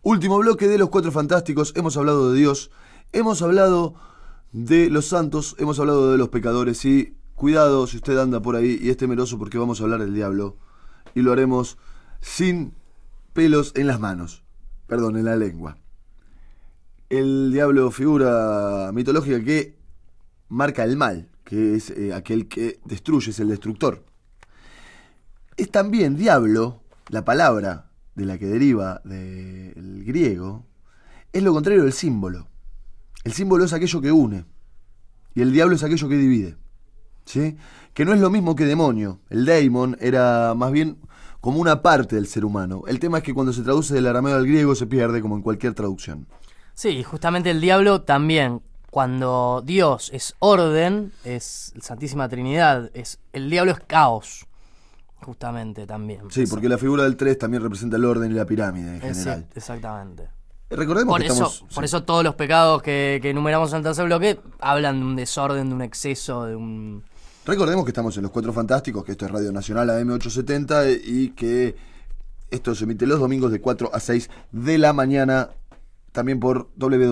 Último bloque de Los Cuatro Fantásticos. Hemos hablado de Dios, hemos hablado de los santos, hemos hablado de los pecadores. Y cuidado si usted anda por ahí y es temeroso, porque vamos a hablar del diablo. Y lo haremos sin pelos en las manos, perdón, en la lengua. El diablo, figura mitológica que marca el mal, que es aquel que destruye, es el destructor. Es también diablo, la palabra de la que deriva del griego, es lo contrario del símbolo. El símbolo es aquello que une y el diablo es aquello que divide, ¿sí? Que no es lo mismo que demonio. El daimon era más bien como una parte del ser humano. El tema es que cuando se traduce del arameo al griego se pierde, como en cualquier traducción. Sí, justamente el diablo también, cuando Dios es orden, es la Santísima Trinidad, el diablo es caos. Justamente también. Sí, eso. Porque la figura del 3 también representa el orden y la pirámide en general. Exactamente. Recordemos por que eso, estamos... Por eso todos los pecados que enumeramos en el tercer bloque hablan de un desorden, de un exceso, de un... Recordemos que estamos en Los Cuatro Fantásticos, que esto es Radio Nacional AM870 y que esto se emite los domingos de 4 a 6 de la mañana, también por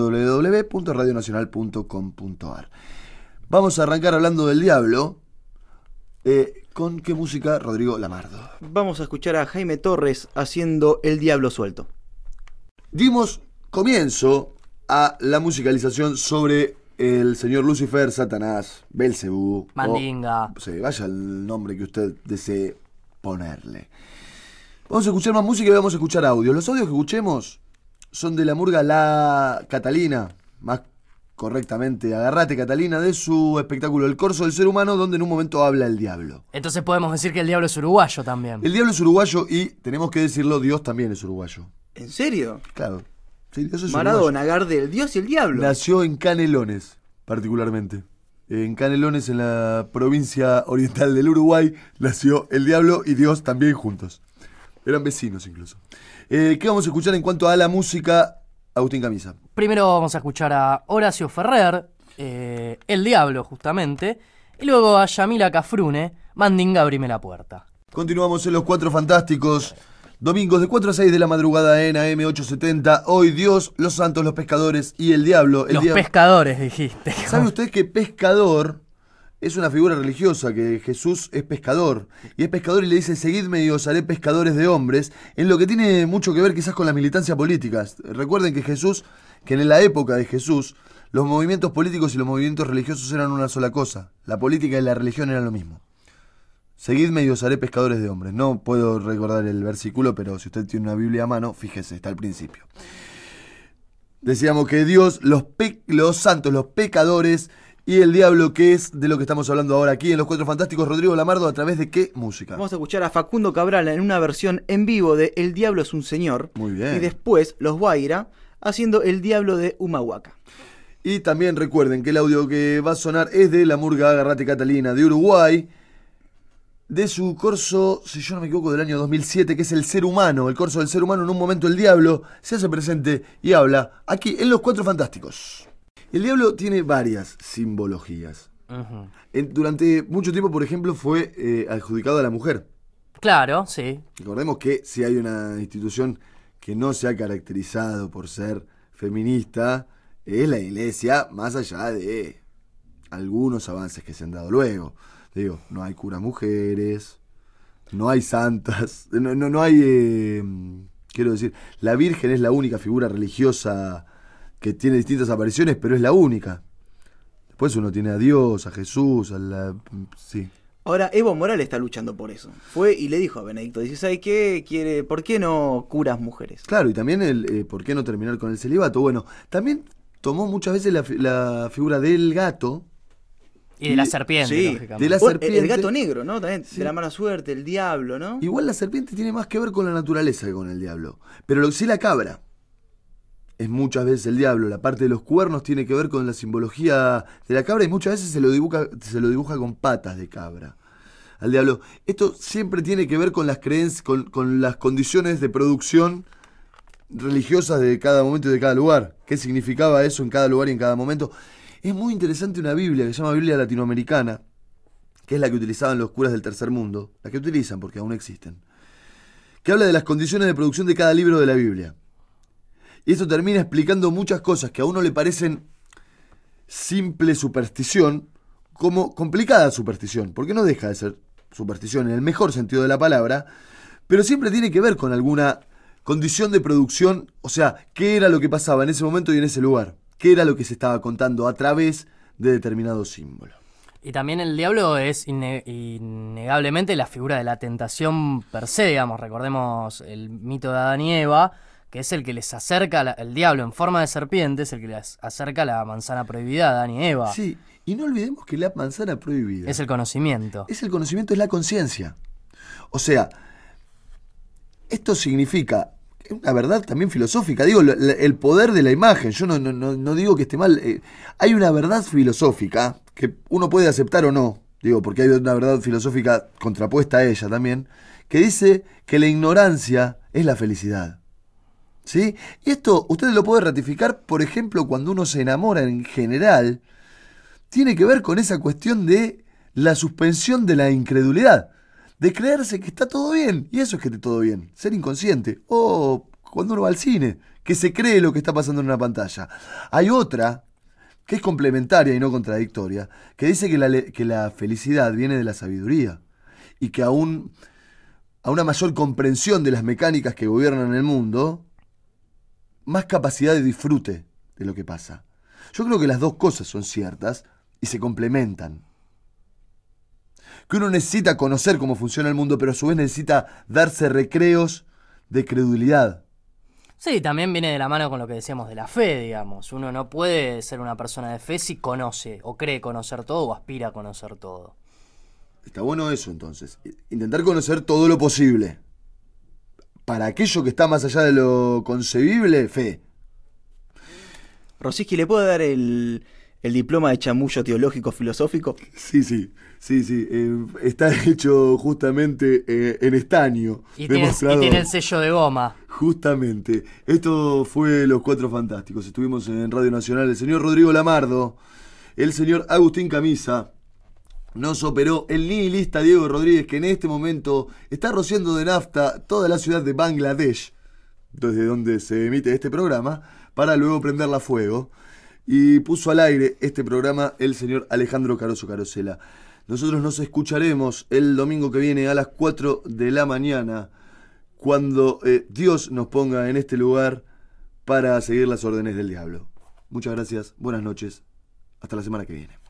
www.radionacional.com.ar. Vamos a arrancar hablando del diablo. ¿Con qué música, Rodrigo Lamardo? Vamos a escuchar a Jaime Torres haciendo El Diablo Suelto. Dimos comienzo a la musicalización sobre el señor Lucifer, Satanás, Belcebú. Mandinga. Vaya el nombre que usted desee ponerle. Vamos a escuchar más música y vamos a escuchar audios. Los audios que escuchemos son de la murga La Catalina, más correctamente Agarrate Catalina, de su espectáculo El Corso del Ser Humano, donde en un momento habla el diablo. Entonces podemos decir que el diablo es uruguayo también. El diablo es uruguayo y, tenemos que decirlo, Dios también es uruguayo. ¿En serio? Claro. Sí, Dios es Maradona, uruguayo. Gardel, Dios y el diablo. Nació en Canelones, particularmente. En Canelones, en la provincia oriental del Uruguay, nació el diablo y Dios también juntos. Eran vecinos incluso. ¿Qué vamos a escuchar en cuanto a la música, Agustín Camisa? Primero vamos a escuchar a Horacio Ferrer, El Diablo justamente, y luego a Yamila Cafrune, Mandinga, abrime la puerta. Continuamos en Los Cuatro Fantásticos, domingos de 4 a 6 de la madrugada en AM870. Hoy Dios, los santos, los pescadores y el diablo. Pescadores, dijiste. ¿Sabe usted que pescador es una figura religiosa, que Jesús es pescador? Y es pescador y le dice, seguidme y os haré pescadores de hombres, en lo que tiene mucho que ver quizás con la militancia política. Recuerden que en la época de Jesús, los movimientos políticos y los movimientos religiosos eran una sola cosa. La política y la religión eran lo mismo. Seguidme y os haré pescadores de hombres. No puedo recordar el versículo, pero si usted tiene una Biblia a mano, fíjese, está al principio. Decíamos que Dios, los santos, los pecadores y el diablo, que es de lo que estamos hablando ahora aquí en Los Cuatro Fantásticos. Rodrigo Lamardo, ¿a través de qué música? Vamos a escuchar a Facundo Cabral en una versión en vivo de El Diablo es un Señor. Muy bien. Y después Los Guaira haciendo El Diablo de Humahuaca. Y también recuerden que el audio que va a sonar es de la murga Agarrate Catalina de Uruguay, de su corso, si yo no me equivoco, del año 2007, que es El Ser Humano. El Corso del Ser Humano. En un momento el diablo se hace presente y habla aquí en Los Cuatro Fantásticos. El diablo tiene varias simbologías. Uh-huh. Durante mucho tiempo, por ejemplo, fue adjudicado a la mujer. Claro, sí. Recordemos que si hay una institución que no se ha caracterizado por ser feminista, es la Iglesia, más allá de algunos avances que se han dado luego. Digo, no hay curas mujeres, no hay santas, no hay, quiero decir, la Virgen es la única figura religiosa que tiene distintas apariciones, pero es la única. Después uno tiene a Dios, a Jesús, sí. Ahora, Evo Morales está luchando por eso. Fue y le dijo a Benedicto XVI que quiere, ¿por qué no curas mujeres? Claro, y también ¿por qué no terminar con el celibato? Bueno, también tomó muchas veces la figura del gato. Y de la serpiente, sí, lógicamente. De la serpiente. El gato negro, ¿no? También, sí. De la mala suerte, el diablo, ¿no? Igual la serpiente tiene más que ver con la naturaleza que con el diablo. Pero sí la cabra es muchas veces el diablo. La parte de los cuernos tiene que ver con la simbología de la cabra y muchas veces se lo dibuja con patas de cabra al diablo. Esto siempre tiene que ver con las creencias, con las condiciones de producción religiosas de cada momento y de cada lugar. ¿Qué significaba eso en cada lugar y en cada momento? Es muy interesante una Biblia que se llama Biblia Latinoamericana, que es la que utilizaban los curas del tercer mundo, la que utilizan porque aún existen, que habla de las condiciones de producción de cada libro de la Biblia. Y esto termina explicando muchas cosas que a uno le parecen simple superstición, como complicada superstición, porque no deja de ser superstición en el mejor sentido de la palabra, pero siempre tiene que ver con alguna condición de producción, o sea, qué era lo que pasaba en ese momento y en ese lugar, qué era lo que se estaba contando a través de determinado símbolo. Y también el diablo es innegablemente la figura de la tentación per se, digamos. Recordemos el mito de Adán y Eva, que es el que les acerca, el diablo en forma de serpiente, es el que les acerca la manzana prohibida a Adán y Eva. Sí, y no olvidemos que la manzana prohibida Es el conocimiento. es el conocimiento, es la conciencia. O sea, esto significa una verdad también filosófica. Digo, el poder de la imagen. Yo no digo que esté mal. Hay una verdad filosófica que uno puede aceptar o no. Digo, porque hay una verdad filosófica contrapuesta a ella también, que dice que la ignorancia es la felicidad. ¿Sí? Y esto usted lo puede ratificar, por ejemplo, cuando uno se enamora en general, tiene que ver con esa cuestión de la suspensión de la incredulidad, de creerse que está todo bien, y eso es que esté todo bien, ser inconsciente, o cuando uno va al cine, que se cree lo que está pasando en una pantalla. Hay otra, que es complementaria y no contradictoria, que dice que la felicidad viene de la sabiduría, y que a una mayor comprensión de las mecánicas que gobiernan el mundo, más capacidad de disfrute de lo que pasa. Yo creo que las dos cosas son ciertas y se complementan. Que uno necesita conocer cómo funciona el mundo, pero a su vez necesita darse recreos de credulidad. Sí, también viene de la mano con lo que decíamos de la fe, digamos. Uno no puede ser una persona de fe si conoce o cree conocer todo o aspira a conocer todo. Está bueno eso entonces. Intentar conocer todo lo posible. Para aquello que está más allá de lo concebible, fe. Rosiski, ¿le puedo dar el diploma de chamullo teológico filosófico? Sí. Está hecho justamente en estaño. Y tiene el sello de goma. Justamente. Esto fue Los Cuatro Fantásticos. Estuvimos en Radio Nacional. El señor Rodrigo Lamardo, el señor Agustín Camisa. Nos operó el nihilista Diego Rodríguez, que en este momento está rociando de nafta toda la ciudad de Bangladesh, desde donde se emite este programa, para luego prenderla a fuego. Y puso al aire este programa el señor Alejandro Caroso Carosela. Nosotros nos escucharemos el domingo que viene a las 4 de la mañana, cuando Dios nos ponga en este lugar para seguir las órdenes del diablo. Muchas gracias, buenas noches, hasta la semana que viene.